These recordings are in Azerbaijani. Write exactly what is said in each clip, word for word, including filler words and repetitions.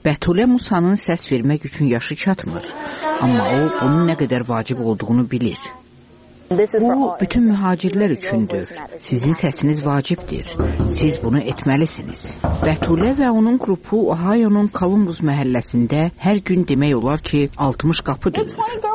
Bətulə Musanın səs vermək üçün yaşı çatmır, amma o bunun nə qədər vacib olduğunu bilir. Bu, bütün mühacirlər üçündür. Sizin səsiniz vacibdir. Siz bunu etməlisiniz. Bətulə və onun qrupu Ohio'nun Columbus məhəlləsində hər gün demək olar ki, altmış qapı döyür.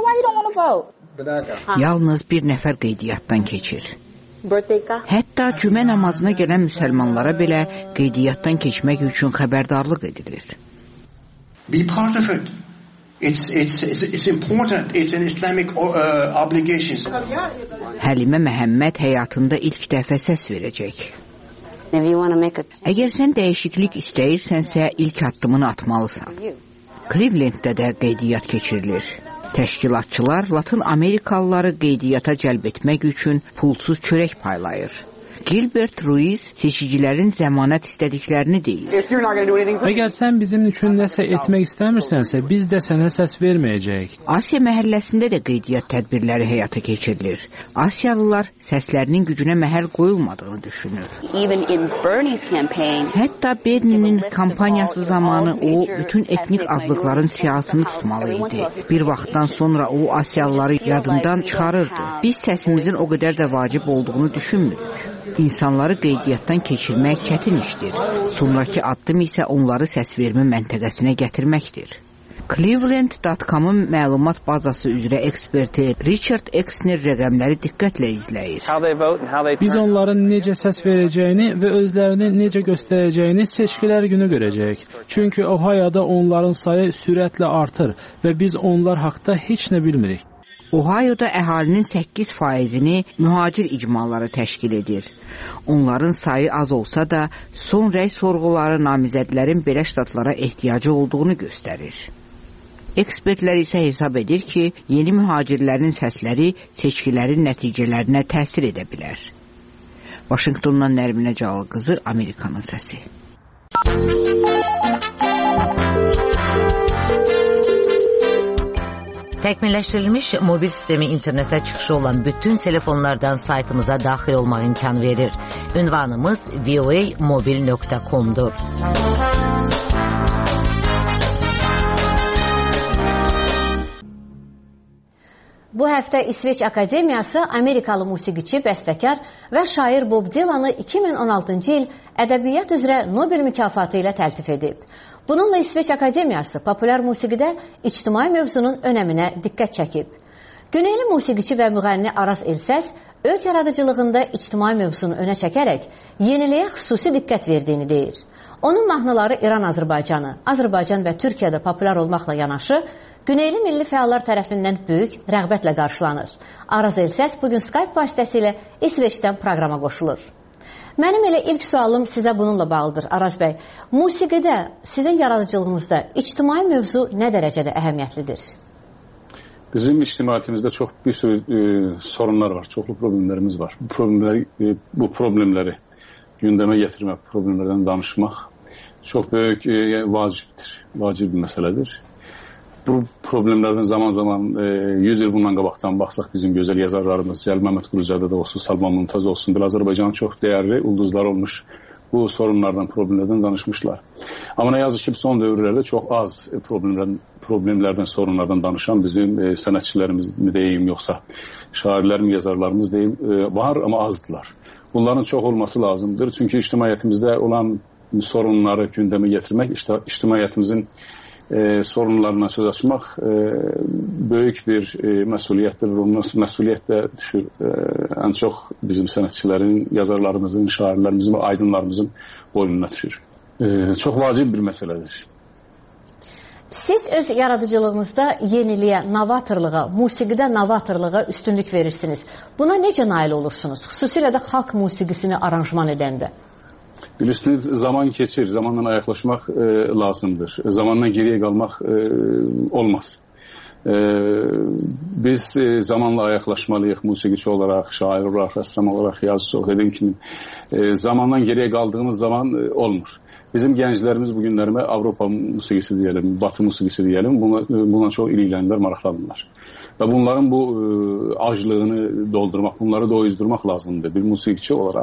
Yalnız bir nəfər qeydiyyatdan keçir. Hətta cümə namazına gələn müsəlmanlara belə qeydiyyatdan keçmək üçün xəbərdarlıq edilir. Be part of it. It's, it's, it's, it's important. It's an Islamic uh, obligation. Həlimə Məhəmməd həyatında ilk dəfə səs verəcək. Əgər sən dəyişiklik istəyirsənsə, ilk addımını atmalısan. Clevelanddə də qeydiyyat keçirilir. Təşkilatçılar Latın Amerikalıları qeydiyyata cəlb etmək üçün pulsuz çörək paylayır. Gilbert Ruiz seçicilərin zəmanət istədiklərini deyir. Əgər sən bizim üçün nəsə etmək istəmirsənsə, biz də sənə səs verməyəcəyik. Asiya məhəlləsində də qeydiyyat tədbirləri həyata keçirilir. Asiyalılar səslərinin gücünə məhəl qoyulmadığını düşünür. Hətta Bernie'nin kampaniyası zamanı o bütün etnik azlıqların siyasını tutmalı idi. Bir vaxtdan sonra o Asiyalıları yadından çıxarırdı. Biz səsimizin o qədər də vacib olduğunu düşünmürük. İnsanları qeydiyyatdan keçirmək çətin işdir. Sonraki addım isə onları səsvermə məntəqəsinə gətirməkdir. Cleveland nöqtə com'un məlumat bazası üzrə eksperti Richard Exner rəqəmləri diqqətlə izləyir. Biz onların necə səs verəcəyini və özlərini necə göstərəcəyini seçkilər günü görəcəyik. Çünki Ohio'da onların sayı sürətlə artır və biz onlar haqda heç nə bilmirik. Ohio'da əhalinin səkkiz faizini mühacir icmaları təşkil edir. Onların sayı az olsa da son rəy sorğuları namizədlərin belə ştatlara ehtiyacı olduğunu göstərir. Ekspertlər isə hesab edir ki, yeni mühacirlərin səsləri seçkilərin nəticələrinə təsir edə bilər. Vaşinqtondan Nərminə Cəlal qızı, Amerikanın səsi. Təkmilləşdirilmiş mobil sistemi internetə çıxışı olan bütün telefonlardan saytımıza daxil olmaq imkanı verir. Ünvanımız v o a mobil nöqtə com'dur. Bu həftə İsveç Akademiyası Amerikalı musiqiçi, bəstəkar və şair Bob Dylan'ı iki min on altıncı il ədəbiyyat üzrə Nobel mükafatı ilə təltif edib. Bununla İsveç Akademiyası populyar musiqidə ictimai mövzunun önəminə diqqət çəkib. Güneyli musiqiçi və müğənni Araz Elsəs öz yaradıcılığında ictimai mövzunu önə çəkərək yeniliyə xüsusi diqqət verdiyini deyir. Onun mahnıları İran-Azərbaycanı, Azərbaycan və Türkiyədə populyar olmaqla yanaşı, Güneyli milli fəallar tərəfindən böyük rəğbətlə qarşılanır. Araz Elsəs bugün Skype vasitəsilə İsveçdən proqrama qoşulur. Mənim elə ilk sualım sizə bununla bağlıdır, Araz bəy. Musiqidə, sizin yaradıcılığınızda ictimai mövzu nə dərəcədə əhəmiyyətlidir? Bizim ictimaiyyətimizdə çox bir sürü e, sorunlar var, çoxlu problemlərimiz var. Bu problemləri, e, bu problemləri gündəmə gətirmək, problemlərdən danışmaq çox böyük e, vacibdir, vacib bir məsələdir. Bu problemlərdən zaman-zaman e, yüz il bundan qabaqdan baxsaq bizim gözəl yazarlarımız, Cəlil Məmməd Qurucadə də olsun, Salman Mümtaz olsun, bir Azərbaycanın çox dəyərli ulduzlar olmuş bu sorunlardan, problemlərdən danışmışlar. Amma nə yazıq ki, son dövrlərdə çox az problemlərdən, problemlərdən, sorunlardan danışan bizim e, sənətçilərimiz mi deyim, yoxsa şairlərimiz, yazarlarımız deyim, e, var, amma azdılar. Bunların çox olması lazımdır. Çünki ictimaiyyətimizdə olan sorunları gündəmə gətirmək, ictimaiyyətimizin E, sorunlarına söz açmaq e, böyük bir e, məsuliyyətdir. Ondan məsuliyyət də düşür e, ən çox bizim sənətçilərin, yazarlarımızın, şairlərimizin və aydınlarımızın boynuna düşür. E, çox vacib bir məsələdir. Siz öz yaradıcılığınızda yeniliyə, novatorluğa, musiqidə novatorluğa üstünlük verirsiniz. Buna necə nail olursunuz? Xüsusilə də xalq musiqisini aranjman edəndə. Bilirsiniz, zaman keçir, zamanla ayaqlaşmaq e, lazımdır. Zamandan geriyə qalmaq e, olmaz. E, biz e, zamanla ayaqlaşmalıyıq, musiqiçi olaraq, şair olaraq, rəssam olaraq, yazıcı olaraq, dediyim kimi. E, zamandan geriyə qaldığımız zaman e, olmur. Bizim gənclərimiz bu günlərimə Avropa musiqisi deyəlim, Batı musiqisi deyəlim, buna, buna çox ilgilənirlər, maraqlanırlar. Və bunların bu e, aclığını doldurmaq, bunları doyuzdurmaq lazımdır. Bir musiqiçi olaraq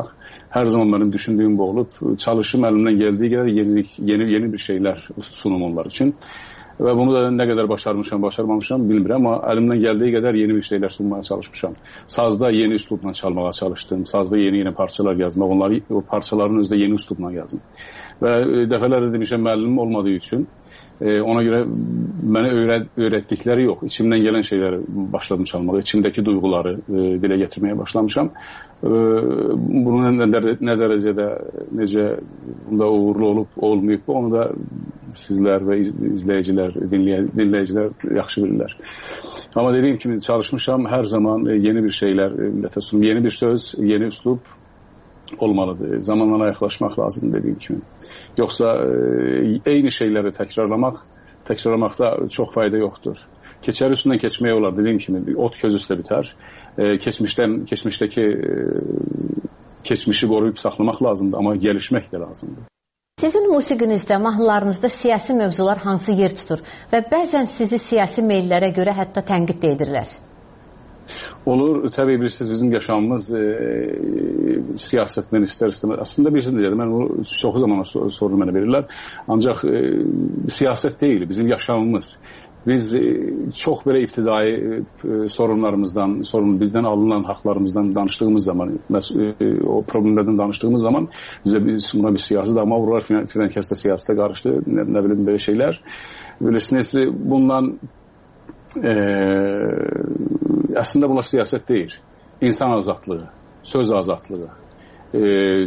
Her zaman benim düşündüğüm bu olup çalışım elimden geldiği kadar yeni, yeni, yeni bir şeyler sunum onlar için. Ve bunu da ne kadar başarmışam, başarmamışam bilmirəm ama elimden geldiği kadar yeni bir şeyler sunmaya çalışmışam. Sazda yeni üslubla çalmaya çalıştım. Sazda yeni yeni parçalar yazdım. Onları, o parçaların özde yeni üslubla yazdım. Ve defalarca demişəm müəllimim olmadığı için ona göre bana öğret, öğrettikleri yok. İçimden gelen şeyleri başladım çalmaya. İçimdeki duyguları e, dile getirmeye başlamışam. E, bunun ne, ne derecede nece bunda uğurlu olup olmayıp onu da sizler ve izleyiciler, dinley, dinleyiciler yaxşı bilirler. Ama dediğim gibi çalışmışam her zaman yeni bir şeyler millete sunum. Yeni bir söz, yeni üslup olmalıdır. Zamanla yaklaşmak lazım dediğim gibi. Yoksa e, aynı şeyleri tekrarlamak, tekrarlamakta çok fayda yoktur. Keçer üstünden geçmeye olar dediğim gibi ot köz üstə biter. E, geçmişten, geçmişteki e, geçmişi koruyup saklamak lazımdır ama gelişmek de lazımdır. Sizin musiqinizdə, mahnılarınızda siyasi mövzular hansı yer tutur və bəzən sizi siyasi meyllərə görə hətta tənqid də edirlər? Olur. Tabii bilirsiniz bizim yaşamımız e, siyasetten ister istemez. Aslında bir şey diyeceğim. Ben bunu çok zaman sorun bana verirler. Ancak e, siyaset değil. Bizim yaşamımız. Biz e, çok böyle iptidai e, sorunlarımızdan, sorun bizden alınan haklarımızdan danıştığımız zaman, e, o problemlerden danıştığımız zaman bize bir, buna bir siyasi dama vururlar. Filenkeste siyasete karıştı. Ne, ne bileyim böyle şeyler. Bilirsiniz bundan Ee, aslında bunlar siyaset değil. İnsan azadlığı, söz azadlığı. Ee, e,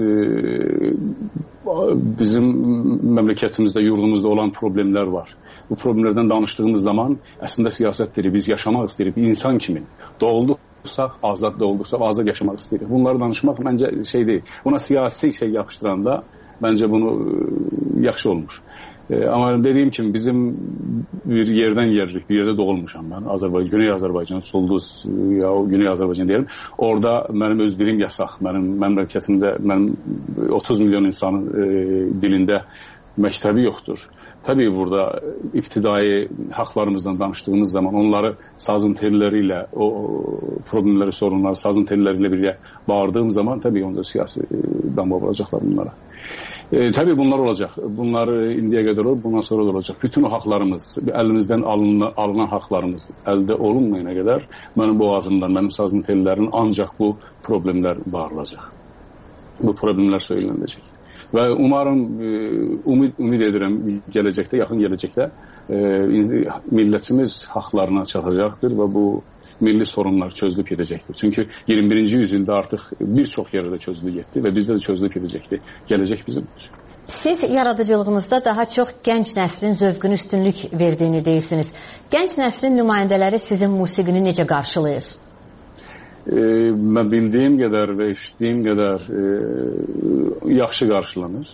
bizim memleketimizde, yurdumuzda olan problemler var. Bu problemlerden danıştığımız zaman aslında siyasetleri biz yaşamak istedik. Bir insan kimi doğulduksak, azad doğulduksak azad yaşamak istedik. Bunları danışmak bence şey değil. Buna siyasi şey yapıştıranda bence bunu yaxşı olmuş. Ee, ama dediğim gibi bizim bir yerden yerlik, bir yerde doğulmuşam ben. Azerbaycan, Güney Azerbaycan, Sulduz ya Güney Azerbaycan diyelim. Orada benim öz dilim yasak. Benim memleketimde benim otuz milyon insanın e, dilinde mektebi yoktur. Tabii burada iptidai haklarımızdan danıştığımız zaman onları sazın telleriyle, o problemleri, sorunları sazın telleriyle birlikte bağırdığım zaman tabii onda siyasi damga vuracaklar bunlara. E, tabii bunlar olacak. Bunlar indiye kadar olur, bundan sonra da olacak. Bütün o haklarımız, elimizden alınan, alınan haklarımız elde olunmayana kadar benim boğazımdan, benim sazın tellerinin ancak bu problemler bağırılacak. Bu problemler söylenecek. Ve umarım, umid, umid ederim gelecekte, yakın gelecekte e, milletimiz haklarına çatacaktır ve bu milli sorunlar çözülüp gidecektir. Çünkü yirmi birinci yüzyılda artık birçok yerde çözülüp gitti ve bizde de çözülüp gidecekti. Gelecek bizimdir. Siz yaradıcılığınızda daha çox gənc nəslin zövqünü üstünlük verdiğini deyirsiniz. Gənc nəslin nümayəndələri sizin musiqini necə qarşılayır? E, ben bildiğim kadar ve eşittiğim kadar e, yaxşı qarşılanır.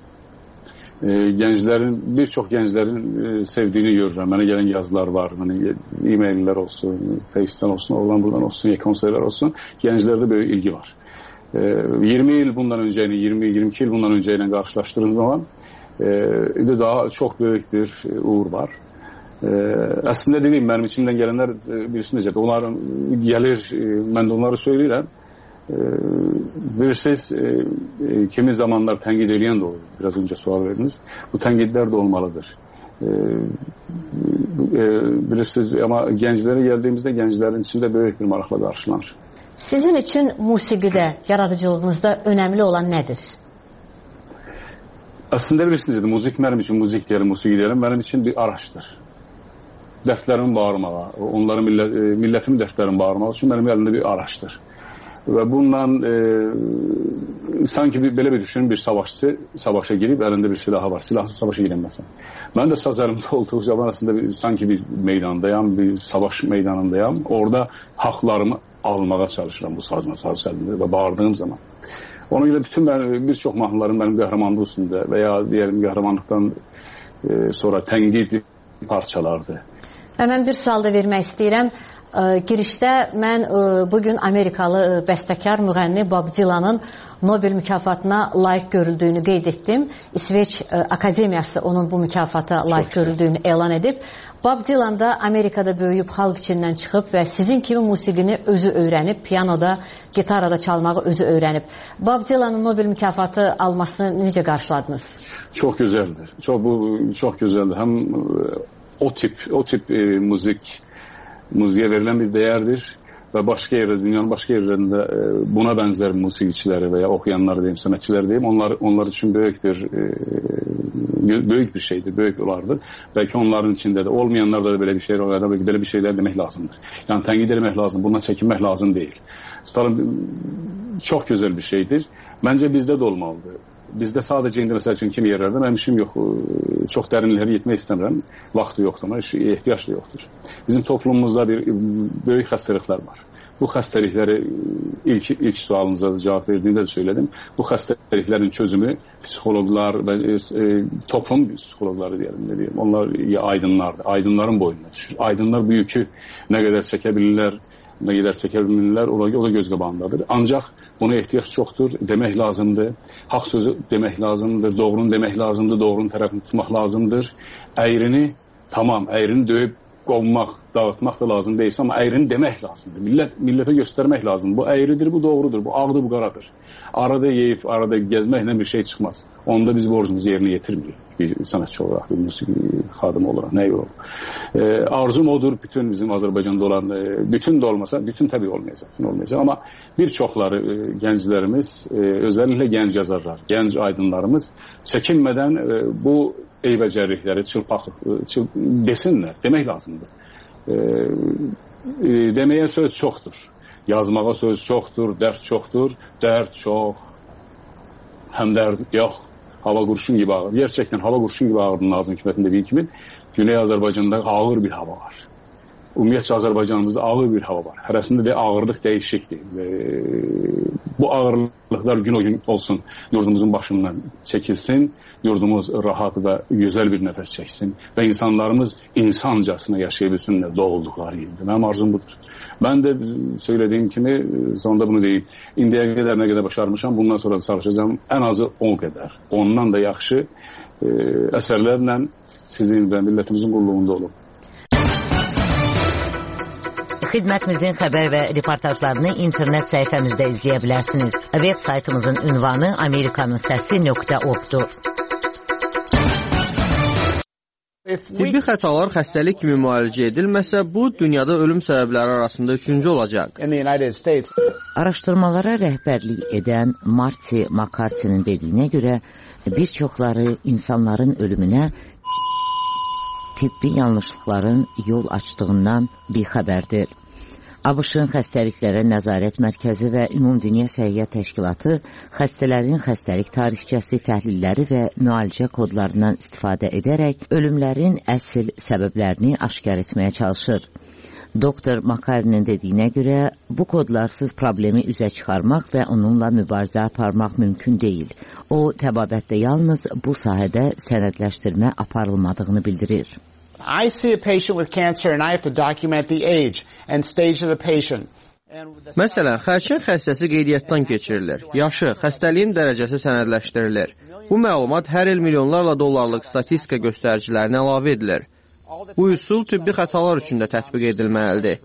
E, gençlerin, birçok gençlerin e, sevdiğini görürüm. Bana gelen yazılar var. Hani e-mailler olsun, Face'ten olsun, oradan buradan olsun, konserler olsun. Gençlerde böyle ilgi var. E, yirmi yıl bundan önceyle, yirmi yirmi iki yıl bundan önceyle karşılaştığım zaman e, de daha çok büyük bir uğur var. Ee, aslında dediğim benim içimden gelenler e, birisini diyecek. Onlar gelir, e, ben de onları söyleyeyim. E, bilirsiniz e, e, kimi zamanlar tenkit edilen de olur. Biraz önce sual verdiniz. Bu tenkitler de olmalıdır. E, e, bilirsiniz ama gençlere geldiğimizde gençlerin içinde büyük bir maraqla karşılanır. Sizin için musiqide, yaradıcılığınızda önemli olan nedir? Aslında bilirsiniz, müzik benim için, müzik diyelim, musiki diyelim, benim için bir araçtır. Dərdlərin bağırmağa, onların millət, milletimin dərdlərin bağırmağı üçün benim elimde bir araçtır. Ve bundan e, sanki bir, böyle bir düşünün, bir savaşçı savaşa girip elinde bir silahı var. Silahsız savaşa giremezsin. Ben de saz elimde olduğu zaman aslında bir, sanki bir meydandayım, bir savaş meydanındayım. Orada haklarımı almaya çalışıram bu sazla, saz elimde ve bağırdığım zaman. Ona göre bütün ben, birçok mahnılarım benim qəhrəmanlıq üstündə veya diyelim qəhrəmanlıqdan e, sonra tənkid parçalardı. Və mən bir sual da vermək istəyirəm. Girişdə mən bugün Amerikalı bəstəkar, müğənni Bob Dylanın Nobel mükafatına layiq görüldüyünü qeyd etdim. İsveç Akademiyası onun bu mükafata layiq görüldüyünü elan edib. Bob Dylan da Amerikada böyüyüb xalq içindən çıxıb və sizin kimi musiqini özü öyrənib, piyanoda, gitarada çalmağı özü öyrənib. Bob Dylanın Nobel mükafatı almasını necə qarşıladınız? Çox gözəldir. Çox bu çox gözəldir. Həm o tip o tip e, müzik müziğe verilen bir değerdir ve başka yerde, dünyanın başka yerlerinde buna benzer musikçileri veya okuyanlar diyeyim, sanatçılar diyeyim, onlar onlar için büyük bir büyük bir şeydir, büyük olardır. Belki onların içinde de olmayanlarda da böyle bir şey var, belki böyle bir şeyler demek lazımdır. Yani tenkit etmek lazım, bundan çekinmek lazım değil. Starın çok güzel bir şeydir. Bence bizde de olmalıdır. Bizdə sadəcə indi məsəl üçün kimi yerlərdə mənim işim yox, çox dərinlərə getmək istəmirəm, vaxtı yoxdur, ehtiyac da yoxdur. Bizim toplumumuzda bir böyük xəstəliklər var. Bu xəstəlikləri ilk, ilk sualınıza cavab verdiğinde de söyledim. Bu xəstəliklərin çözümü psixologlar və e, toplum psixologları diyelim, ne diyeyim, onlar aydınlardır, aydınların boynuna düşür. Aydınlar bu yükü nə qədər çəkə bilirlər, nə qədər çəkə bilirlər, o da göz qabağındadır. Ancaq buna ehtiyac çoxdur, demək lazımdır. Haqq sözü demək lazımdır, doğrunu demək lazımdır, doğrunun tərəfini tutmaq lazımdır. Əyrini, tamam, əyrini döyüb qovmaq, dağıtmaq da lazım deyilsə, amma əyrini demək lazımdır. Millət, millətə göstərmək lazımdır. Bu əyridir, bu doğrudur, bu ağdır, bu qaradır. Arada yeyib, arada gezməklə bir şey çıxmaz. Onda biz borcumuzu yerinə yetirmirik. Bir sanatçı olarak, bir müzik xadımı olarak, ne yok. E, arzum odur, bütün bizim Azərbaycanda olan, e, bütün de olmasa, bütün tabii olmayacak, olmayacak ama birçokları e, gənclərimiz, e, özellikle genç yazarlar, genç aydınlarımız çekinmeden e, bu eybəcərlikləri, çılpaqlıq e, çıl, desinlər, demək lazımdır. E, e, deməyə söz çoxdur, yazmağa söz çoxdur, dərd çoxdur, dərd çox, həm dərd yox. Hava kurşun gibi ağır. Gerçekten hava kurşun gibi ağırdı Nazım Hikmet'in dediği gibi. Güney Azerbaycan'da ağır bir hava var. Ümumiyyətcə Azərbaycanımızda ağır bir hava var. Hərəsində de ağırlıq dəyişikdir. Ve bu ağırlıklar gün o gün olsun. Yurdumuzun başından çekilsin. Yurdumuz rahat ve güzel bir nefes çeksin. Ve insanlarımız insancasına yaşayabilsinler doğuldukları gibi. Benim arzum budur. Ben de söylediğim kimi sonunda bunu deyip indiyə qədər nə qədər başarmışam. Bundan sonra da çalışacağım. En azı on qədər. Ondan da yaxşı e, əsərlərlə sizin ve milletimizin qulluğunda olub. Xidmətimizin xəbər və reportajlarını internet səhifəmizdə izləyə bilərsiniz. Web saytımızın ünvanı amerikanın səsi nöqtə org-dur. Tibbi xətalar xəstəlik kimi müalicə edilməsə, bu dünyada ölüm səbəbləri arasında üçüncü olacaq. Araşdırmalara rəhbərlik edən Marty McCarthy'nin dediyinə görə bir çoxları insanların ölümünə tibbi yanlışlıqların yol açdığından bir xəbərdir. ABŞ-ın Xəstəliklərə Nəzarət Mərkəzi və Ümumdünya Səhiyyə Təşkilatı xəstələrin xəstəlik tarixçəsi, təhlilləri və müalicə kodlarından istifadə edərək ölümlərin əsl səbəblərini aşkar etməyə çalışır. Doktor Makarinin dediyinə görə bu kodlarsız problemi üzə çıxarmaq və onunla mübarizə aparmaq mümkün deyil. O, təbabətdə yalnız bu sahədə sənədləşdirmə aparılmadığını bildirir. I see a patient with cancer and I have to document the age and stage of the patient. Məsələn, xərçəng xəstəsi qeydiyyatdan keçirilir. Yaşı, xəstəliyin dərəcəsi sənədləşdirilir. Bu məlumat hər il milyonlarla dollarlıq statistika göstəricilərinə əlavə edilir. Bu üsul tibbi xətalar üçün də tətbiq edilməlidir.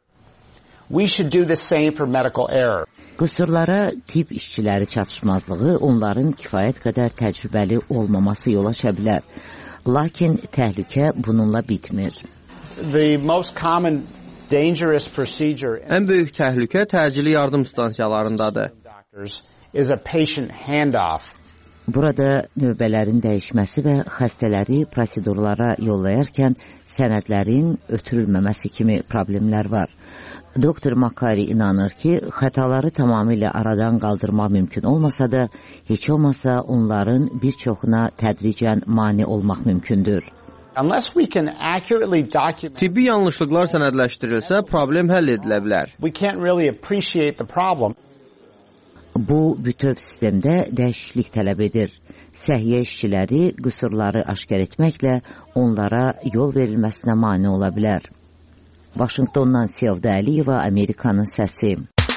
We should do the same for medical error. Qüsurlara tibb işçiləri çatışmazlığı onların kifayət qədər təcrübəli olmaması yol aça bilər. Lakin təhlükə bununla bitmir. The most common dangerous procedure Ən böyük təhlükə təcili yardım stansiyalarındadır. is a patient handoff. Burada növbələrin dəyişməsi və xəstələri prosedurlara yollayarkən sənədlərin ötürülməməsi kimi problemlər var. Doktor Makari inanır ki, xətaları tamamilə aradan qaldırmaq mümkün olmasa da, heç olmasa onların bir çoxuna tədricən mane olmaq mümkündür. Unless we can accurately document, Tibbi yanlışlıqlar sənədləşdirilsə, problem həll edilə bilər. we can't really appreciate the problem. Bu, bütöv sistemdə dəyişiklik tələb edir. Səhiyyə işçiləri qüsurları aşkar etməklə onlara yol verilməsinə mane ola bilər. Vaşinqtondan Sevda Əliyeva, Amerikanın səsi.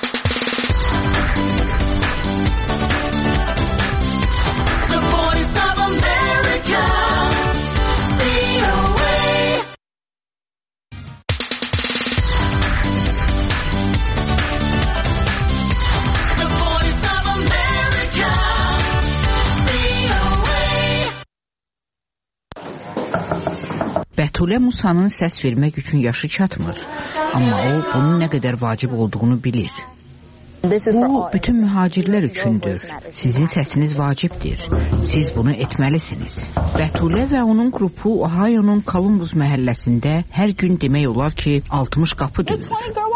Bətulə Musanın səs vermək üçün yaşı çatmır, amma o bunun nə qədər vacib olduğunu bilir. Bu, bütün mühacirlər üçündür. Sizin səsiniz vacibdir. Siz bunu etməlisiniz. Bətulə və onun qrupu Ohio'nun Columbus məhəlləsində hər gün demək olar ki, altmış qapı döyür.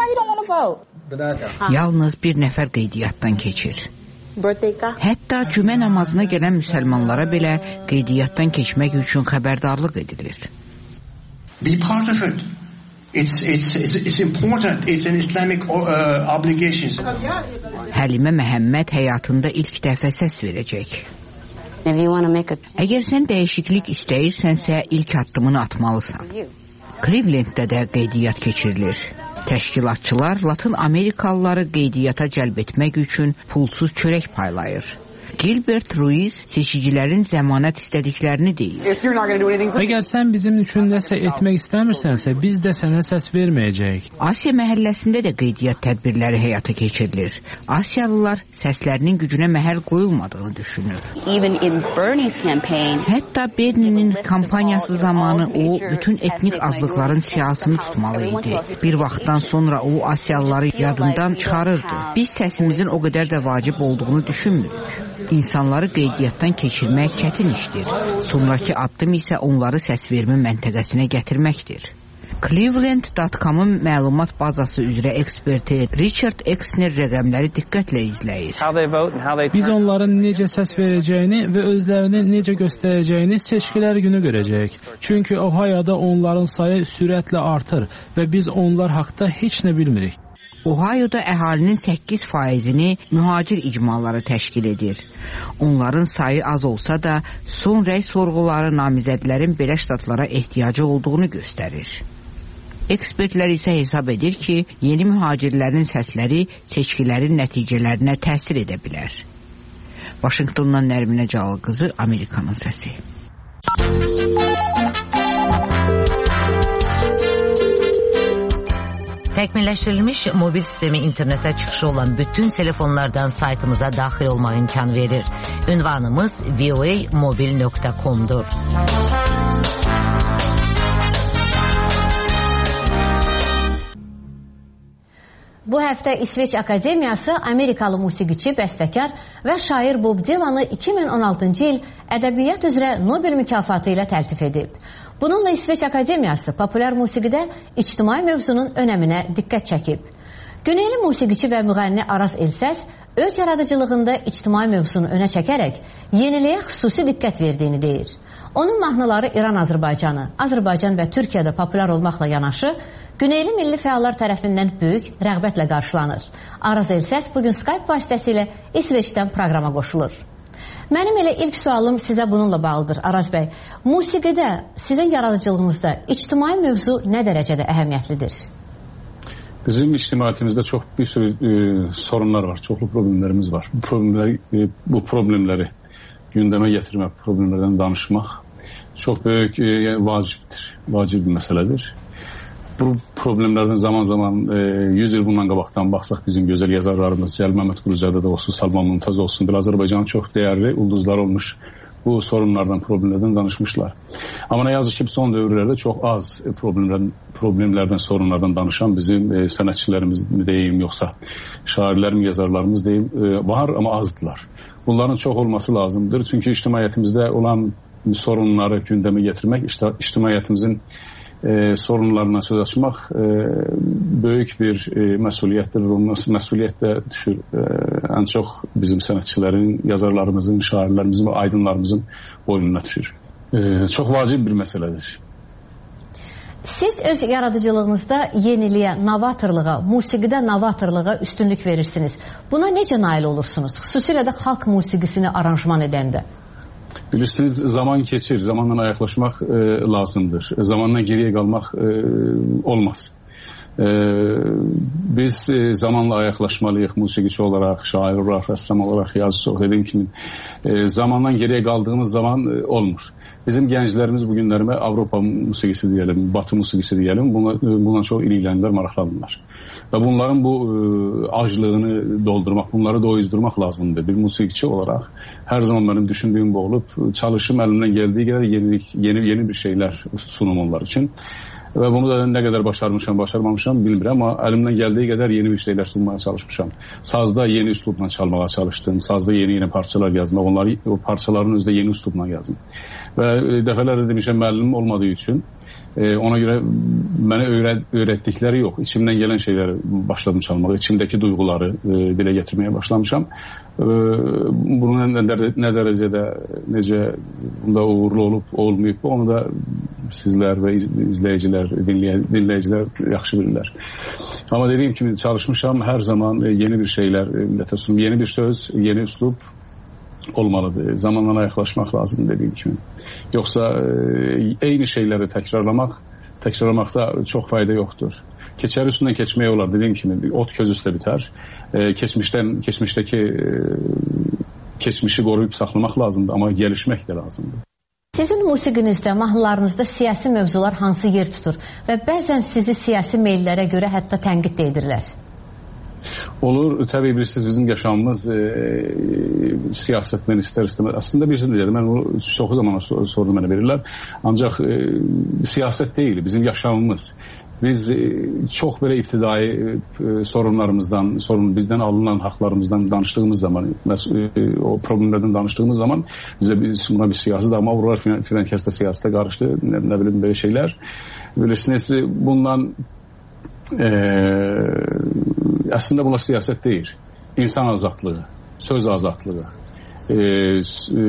Yalnız bir nəfər qeydiyyatdan keçir. Hətta cümə namazına gələn müsəlmanlara belə qeydiyyatdan keçmək üçün xəbərdarlıq edilir. Be part of it. It's, it's, it's, it's important. It's an Islamic uh, obligation. Həlimə Məhəmməd həyatında ilk dəfə səs verəcək. Əgər sən dəyişiklik istəyirsənsə, ilk addımını atmalısan. Clevelanddə də qeydiyyat keçirilir. Təşkilatçılar Latın Amerikalıları qeydiyyata cəlb etmək üçün pulsuz çörək paylayır. Gilbert Ruiz seçicilərin zəmanət istədiklərini deyir. Əgər sən bizim üçün nəsə etmək istəmirsənsə, biz də sənə səs verməyəcəyik. Asiya məhəlləsində də qeydiyyat tədbirləri həyata keçirilir. Asiyalılar səslərinin gücünə məhəl qoyulmadığını düşünür. Hətta Bernie'nin kampaniyası zamanı o bütün etnik azlıqların siyasını tutmalı idi. Bir vaxtdan sonra o Asiyalıları yadından çıxarırdı. Biz səsimizin o qədər də vacib olduğunu düşünmürük. İnsanları qeydiyyatdan keçirmək çətin işdir. Sonraki addım isə onları səsvermə məntəqəsinə gətirməkdir. Cleveland nöqtə com-un məlumat bazası üzrə eksperti Richard Exner rəqəmləri diqqətlə izləyir. Biz onların necə səs verəcəyini və özlərini necə göstərəcəyini seçkilər günü görəcəyik. Çünki Ohio'da onların sayı sürətlə artır və biz onlar haqda heç nə bilmirik. Ohio'da əhalinin səkkiz faizini mühacir icmaları təşkil edir. Onların sayı az olsa da son rəy sorğuları namizədlərin belə ştatlara ehtiyacı olduğunu göstərir. Ekspertlər isə hesab edir ki, yeni mühacirlərin səsləri seçkilərin nəticələrinə təsir edə bilər. Vaşinqtondan Nərminə Cəlal qızı, Amerikanın səsi. Təkmilləşdirilmiş mobil sistemi internetə çıxışı olan bütün telefonlardan saytımıza daxil olmaq imkanı verir. Ünvanımız v o a mobil nöqtə com-dur. Bu həftə İsveç Akademiyası Amerikalı musiqiçi, bəstəkar və şair Bob Dylanı iki min on altıncı il ədəbiyyat üzrə Nobel mükafatı ilə təltif edib. Bununla İsveç Akademiyası populyar musiqidə ictimai mövzunun önəminə diqqət çəkib. Güneyli musiqiçi və müğənni Araz Elsəs öz yaradıcılığında ictimai mövzunu önə çəkərək yeniliyə xüsusi diqqət verdiyini deyir. Onun mahnıları İran-Azərbaycanı, Azərbaycan və Türkiyədə populyar olmaqla yanaşı, Güneyli milli fəallar tərəfindən böyük rəğbətlə qarşılanır. Araz Elsəs bugün Skype vasitəsilə İsveçdən proqrama qoşulur. Mənim elə ilk sualım sizə bununla bağlıdır, Araz bəy. Musiqidə, sizin yaradıcılığınızda ictimai mövzu nə dərəcədə əhəmiyyətlidir? Bizim ictimaiyyətimizdə çox bir sürü e, sorunlar var, çoxlu problemlərimiz var. Bu problemləri, e, bu problemləri gündəmə gətirmək, problemlərdən danışmaq çox böyük e, vacibdir, vacib bir məsələdir. Bu problemlərdən zaman-zaman e, yüz il bundan qabaqdan baxsaq bizim gözəl yazarlarımız, Cəlil Məmməd Quruzadə də olsun, Salman Mümtaz olsun, bir Azərbaycanın çox dəyərli ulduzlar olmuş, bu sorunlardan, problemlərdən danışmışlar. Amma nə yazıq ki, son dövrlərdə çox az problemlərdən, problemlərdən, sorunlardan danışan bizim e, sənətçilərimiz mi deyim, yoxsa şairlərimiz, yazarlarımız deyim, e, var, amma azdılar. Bunların çox olması lazımdır. Çünki ictimaiyyətimizdə olan sorunları gündəmə gətirmək, ictimaiyyətimizin E, sorunlarına söz açmaq e, böyük bir e, məsuliyyətdir. Məsuliyyət də düşür e, ən çox bizim sənətçilərin, yazarlarımızın, şairlərimizin və aydınlarımızın boynuna düşür. E, çox vacib bir məsələdir. Siz öz yaradıcılığınızda yeniliyə, novatorluğa, musiqidə novatorluğa üstünlük verirsiniz. Buna necə nail olursunuz? Xüsusilə də xalq musiqisini aranjman edəndə. Bilirsiniz, zaman keçir, zamanla ayaqlaşmaq e, lazımdır. Zamandan geriyə qalmaq e, olmaz. E, biz e, zamanla ayaqlaşmalıyıq musiqiçi olaraq, şair olaraq, rəssam olaraq, yazıcı olaraq, dediyim kimi e, zamandan geriyə qaldığımız zaman e, olmur. Bizim gənclərimiz bu günlərimə Avropa musiqisi deyəlim, Batı musiqisi deyəlim, buna, buna çox ilgilenirlər, maraqlanırlar. Və bunların bu e, aclığını doldurmaq, bunları doyuzdurmaq lazımdır. Bir musiqiçi olaraq hər zaman mənim düşündüyüm bu olub, çalışım əlimdən gəldiyi qədər yeni, yeni, yeni bir şeylər sunum onlar üçün. Və bunu da nə qədər başarmışam, başarmamışam bilmirəm, amma əlimdən gəldiyi qədər yeni bir şeylər sunmaya çalışmışam. Sazda yeni üslubla çalmağa çalışdım, sazda yeni yeni parçalar yazmaq, onları, o parçaların özü də yeni üslubla yazdım. Və dəfələrlə demişəm, müəllimim olmadığı üçün e, ona görə mənə öyrət, öyrətdikləri yox, içimdən gələn şeyləri başladım çalmağa, içimdəki duyğuları e, dilə gətirməyə başlamışam. E, bunun nə, nə dərəcədə, necə bunda uğurlu olub, olmayıb, onu da sizlər və izləyicilər, dinləy dinləyicilər yaxşı bilirlər. Amma dediyim kimi çalışmışam, hər zaman yeni bir şeylər millətə sunum, yeni bir söz, yeni üslub olmalıdır. Zamanla ayaqlaşmaq lazımdır dediyim kimi. Yoxsa eyni şeyləri təkrarlamaq, təkrarlamaqda çox fayda yoxdur. Keçər üstündən keçmək olar, dediyim kimi ot köz üstə bitər. Keçmişdən, keçmişdəki keçmişi qoruyub saxlamaq lazımdır, amma gəlişmək də lazımdır. Sizin musiqinizdə, mahnılarınızda siyasi mövzular hansı yer tutur və bəzən sizi siyasi meyllərə görə hətta tənqid də edirlər? Olur, təbii bilirsiniz, bizim yaşamımız e, siyasətlə istər-istəməz. Əslində bilirsiniz, dedim, mən onu çoxu zaman sordu mənə verirlər. Ancaq e, siyasət deyil, bizim yaşamımız. Biz e, çox belə ibtidai e, sorunlarımızdan, sorun, bizdən alınan haqlarımızdan danışdığımız zaman, e, o problemlərdən danışdığımız zaman bizə biz, buna bir siyasi dağma vururlar, filankəsdə siyasətə qarışdı, nə, nə bilim belə şeylər. Bilirsiniz, bundan e, əslində bunlar siyasət deyil. İnsan azadlığı, söz azadlığı. E, e,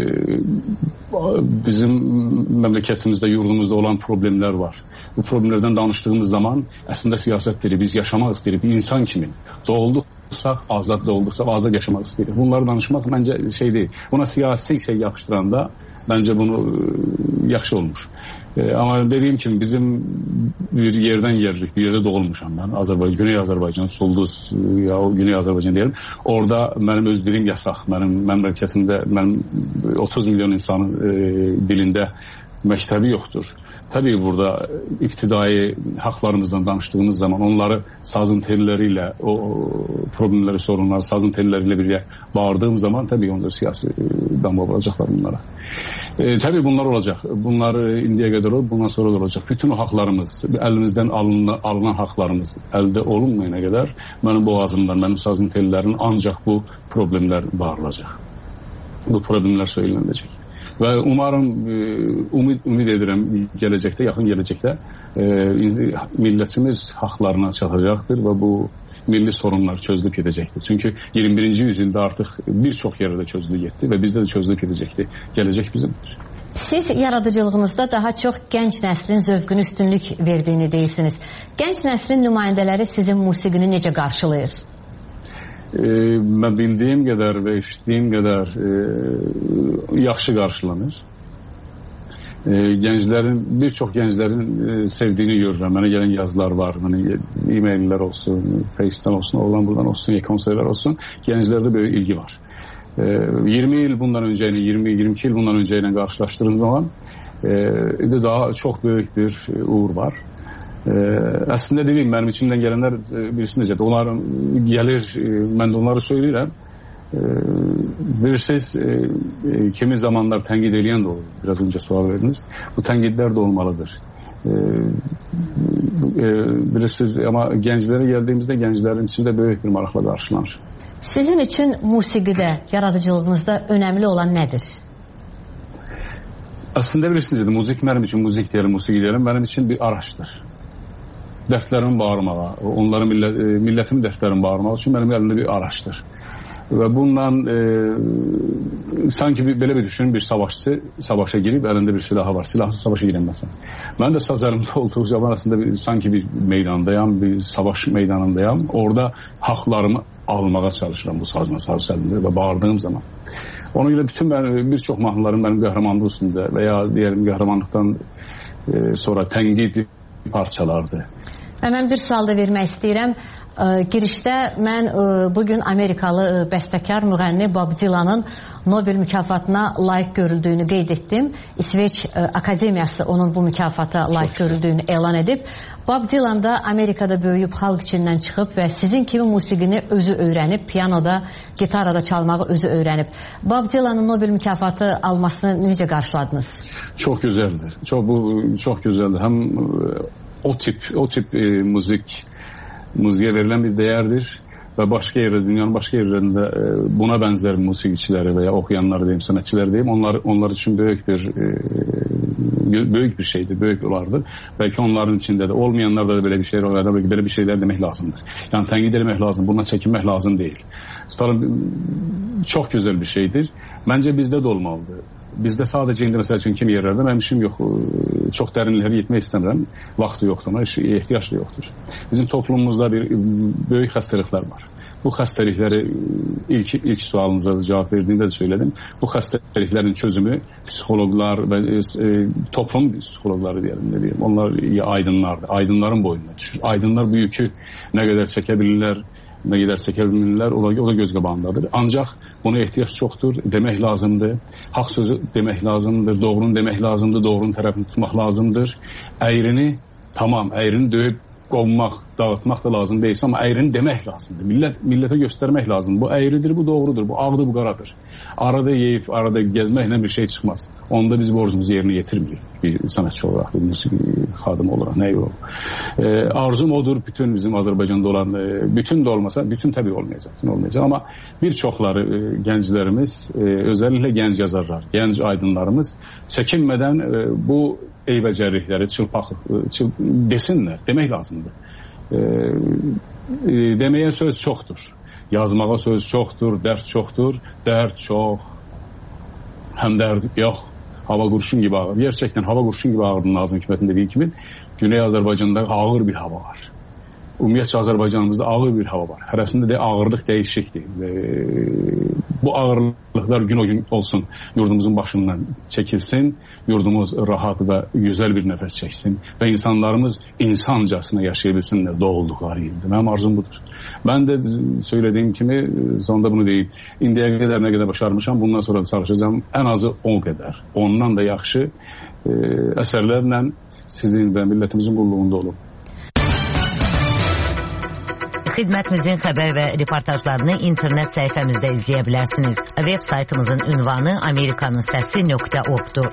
bizim məmləkətimizdə, yurdumuzda olan problemlər var. Bu problemlərdən danışdığımız zaman əslində siyasət deyil. Biz yaşamaq istəyirik. Bir insan kimi doğulduqsaq, azad doğulduqsaq, azad yaşamaq istəyirik. Bunları danışmaq məncə şey deyil. Buna siyasi şey yapışdıranda məncə bunu yaxşı olmuş. E, amma dediyim kimi bizim bir yerdən yerlik, bir yerdə doğulmuşam ben. Azərbaycan, Güney Azərbaycan, Sulduz ya o Güney Azərbaycan diyelim. Orada mənim öz dilim yasaq. Mənim məmləkətimdə mənim otuz milyon insanın e, dilində məktəbi yoxdur. Tabii burada iptidai haqlarımızdan danıştığımız zaman onları sazın telləri o problemləri, sorunları sazın telləri ilə birlikte bağırdığımız zaman tabii onlar siyasi damga vuracaklar bunlara. E, tabii bunlar olacak. Bunlar indiyə qədər olub, bundan sonra da olacak. Bütün o haqlarımız, elimizden alınan, alınan haqlarımız əldə olunmayana qədər mənim boğazımdan, mənim sazın tellərinin ancaq bu problemlər bağırılacaq. Bu problemlər söylənəcək. Və umarım, ümid, ümid edirəm gələcəkdə, yaxın gələcəkdə e, millətimiz haqlarına çatacaqdır və bu milli sorunlar çözülüb gedəcəkdir. Çünki iyirmi birinci yüzyılda artıq bir çox yerdə çözülüb getdi və bizdə də çözülüb gedəcəkdir. Gələcək bizimdir. Siz yaradıcılığınızda daha çox gənc nəslin zövqünü üstünlük verdiyini deyirsiniz. Gənc nəslin nümayəndələri sizin musiqini necə qarşılayır? E, mən bildiyim qədər və eşitdiyim qədər e, yaxşı qarşılanır. E, gənclərin, bir çox gənclərin e, sevdiyini görürəm. Mənə gələn yazılar var, mənə e-maillər olsun, Face'dən olsun, oradan buradan olsun, konserlər olsun. Gənclərdə böyük ilgi var. E, iyirmi il bundan öncə ilə, iyirmi iyirmi iki il bundan öncə ilə qarşılaşdığım zaman e, daha çox böyük bir uğur var. Ee, əslində deyim, mənim içimdən gələnlər e, birisi necədir, onlar gəlir, e, mən də onları söyləyirəm. E, bilirsiniz, e, e, kimi zamanlar tənqid edən də olur, biraz öncə sual verdiniz. Bu tənqidlər də olmalıdır. E, e, bilirsiniz, amma gənclərə gəldiyimizdə gənclərin içində böyük bir maraqla qarşılanır. Sizin üçün musiqidə, yaradıcılığınızda önəmli olan nədir? Əslində bilirsiniz, müzik mənim üçün, müzik deyəlim, musiqi deyəlim, mənim üçün bir araçdır. Dərdlərin bağırmağa, onların millət, millətin dərdlərin bağırmağı üçün mənim əlimdə bir araçdır. Və bundan e, sanki bir, belə bir düşünün, bir savaşçı savaşa girib, əlində bir silahı var, silahsız savaşa girəməsən. Mən də saz əlimdə olduğu zaman aslında bir, sanki bir meydandayam, bir savaş meydanındayam. Orada haqlarımı almağa çalışıram bu sazla, saz əlimdə və bağırdığım zaman. Ona görə bütün mən, bir çox mahnılarım mənim qəhrəmanlıq üstündə və ya diyelim qəhrəmanlıqdan e, sonra tənqid parçalardır. Və mən bir sual da vermək istəyirəm. Girişdə mən bugün Amerikalı bəstəkar, müğənni Bob Dylanın Nobel mükafatına layiq görüldüyünü qeyd etdim. İsveç Akademiyası onun bu mükafata layiq görüldüyünü elan edib. Bob Dylan da Amerikada böyüyüb xalq içindən çıxıb və sizin kimi musiqini özü öyrənib, piyanoda, gitarada çalmağı özü öyrənib. Bob Dylanın Nobel mükafatı almasını necə qarşıladınız? Çox gözəldir. Çox, bu çox gözəldir. Həm o tip, o tip e, müzik müziğe verilen bir değerdir ve başka yerde, dünyanın başka yerlerinde e, buna benzer musikçileri veya okuyanlar diyeyim, sanatçılar diyeyim, onlar onlar için büyük bir e, büyük bir şeydir, büyük olardır. Belki onların içinde de olmayanlar da böyle bir şeyler olar, belki böyle bir şeyler demek lazımdır. Yani tenqid etmek lazım, bundan çekinmek lazım değil. Üstadın çok güzel bir şeydir. Bence bizde de olmalıdır. Bizdə sadəcə indi məsəl üçün kimi yerlərdə mənim işim yox, çox dərinlərə getmək istəmirəm, vaxtı yoxdur, ona ehtiyac da yoxdur. Bizim toplumumuzda bir böyük xəstəliklər var. Bu xəstəlikləri ilk, ilk sualınıza cavab verdiğimdə də söyledim. Bu xəstəliklərin çözümü psixologlar və e, toplum psixologları diyelim, ne diyeyim, onlar aydınlardır, aydınların boynuna düşür. Aydınlar bu yükü nə qədər çəkə bilirlər, nə qədər çəkə bilmirlər, o da, o da göz qabağındadır. Ancaq buna ehtiyac çoxdur, demək lazımdır, haqq sözü demək lazımdır, doğrunu demək lazımdır, doğrunun tərəfini tutmaq lazımdır. Əyrini, tamam, əyrini döyüb qovmaq, dağıtmaq da lazım deyilsə, amma əyrini demək lazımdır. Millət, millətə göstərmək lazımdır. Bu əyridir, bu doğrudur, bu ağdır, bu qaradır. Arada yeyib, arada gezməklə bir şey çıxmaz. Onda biz borcumuzu yerinə yetirmirik. Bir sanatçı olarak, bir müzik xadımı olarak, ne yok. E, arzum odur, bütün bizim Azərbaycanda olan, e, bütün de olmasa, bütün tabii olmayacak, bütün olmayacak. Ama birçokları e, gənclərimiz, e, özellikle genç yazarlar, genç aydınlarımız çekinmeden e, bu eybəcərlikləri, çılpaq e, çıl, desinlər, demək lazımdır. E, e, deməyə söz çoxdur. Yazmağa söz çoxdur, dərd çoxdur, dərd çox, həm dərd yox. Hava kurşun gibi ağır. Gerçekten hava kurşun gibi ağırdı Nazım Hikmet'in dediği gibi. Güney Azerbaycan'da ağır bir hava var. Ümumiyyətcə Azərbaycanımızda ağır bir hava var. Hərəsində de ağırlıq dəyişikdir. E, bu ağırlıqlar gün o gün olsun, yurdumuzun başından çəkilsin, yurdumuz rahat və güzel bir nəfəs çəksin və insanlarımız insancasına yaşayabilsinlər doğulduqları yerdə. Mənim arzum budur. Ben de söylediğim kimi sonunda bunu deyim. İndiyə qədər nə qədər başarmışam, bundan sonra da çalışacağım. En azı on qədər. Ondan da yaxşı e, əsərlərlə sizin və millətimizin qulluğunda olub. Xidmətimizin xəbər və reportajlarını internet səhifəmizdə izləyə bilərsiniz. Web saytımızın ünvanı amerikanın səsi nöqtə org-dur.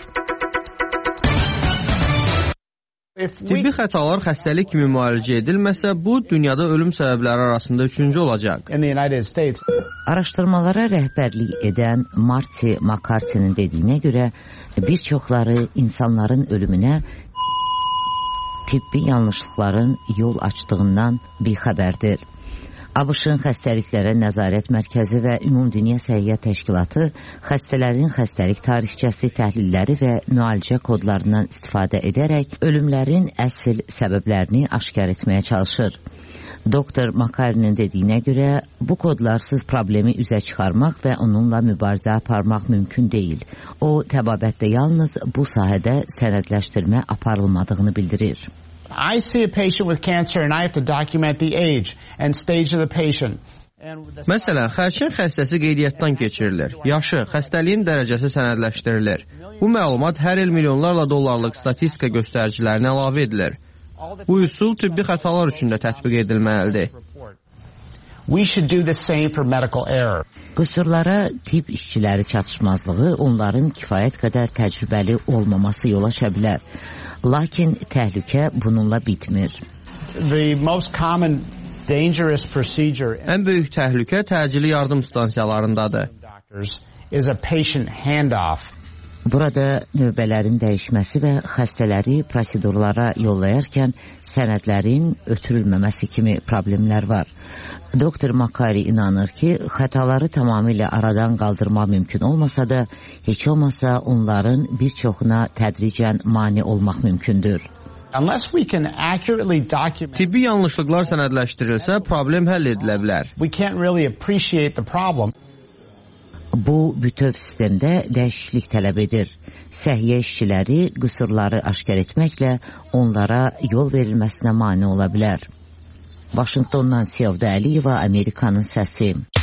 Tibbi xətalar xəstəlik kimi müalicə edilməsə, bu dünyada ölüm səbəbləri arasında üçüncü olacaq. Araşdırmalara rəhbərlik edən Marty McCarthy'nin dediyinə görə bir çoxları insanların ölümünə tibbi yanlışlıqların yol açdığından bixəbərdir. ABŞ-ın Xəstəliklərə Nəzarət Mərkəzi və Ümumdünya Səhiyyə Təşkilatı xəstələrin xəstəlik tarixçəsi, təhlilləri və müalicə kodlarından istifadə edərək ölümlərin əsl səbəblərini aşkar etməyə çalışır. Doktor Makarinin dediyinə görə bu kodlarsız problemi üzə çıxarmaq və onunla mübarizə aparmaq mümkün deyil. O, təbabətdə yalnız bu sahədə sənədləşdirmə aparılmadığını bildirir. I see a patient with cancer and I have to document the age and stage of the patient. Məsələn, xərçəng xəstəsi qeydiyyatdan keçirilir. Yaşı, xəstəliyin dərəcəsi sənədləşdirilir. Bu məlumat hər il milyonlarla dollarlıq statistika göstəricilərinə əlavə edilir. Bu üsul tibbi xətalar üçün də tətbiq edilməlidir. We should do the same for medical error. Qüsurlara tibb işçiləri çatışmazlığı onların kifayət qədər təcrübəli olmaması yol aça bilər. Lakin təhlükə bununla bitmir. The most common dangerous procedure Ən böyük təhlükə təcili yardım stansiyalarındadır. is a patient handoff. Burada növbələrin dəyişməsi və xəstələri prosedurlara yollayarkən sənədlərin ötürülməməsi kimi problemlər var. Doktor Makari inanır ki, xətaları tamamilə aradan qaldırma mümkün olmasa da, heç olmasa onların bir çoxuna tədricən mane olmaq mümkündür. Unless we can accurately document, Tibbi yanlışlıqlar sənədləşdirilsə, problem həll edilə bilər. we can't really appreciate the problem. Bu, bütöv sistemdə dəyişiklik tələb edir. Səhiyyə işçiləri qüsurları aşkar etməklə onlara yol verilməsinə mane ola bilər. Vaşinqtondan Sevda Əliyeva, Amerikanın səsi.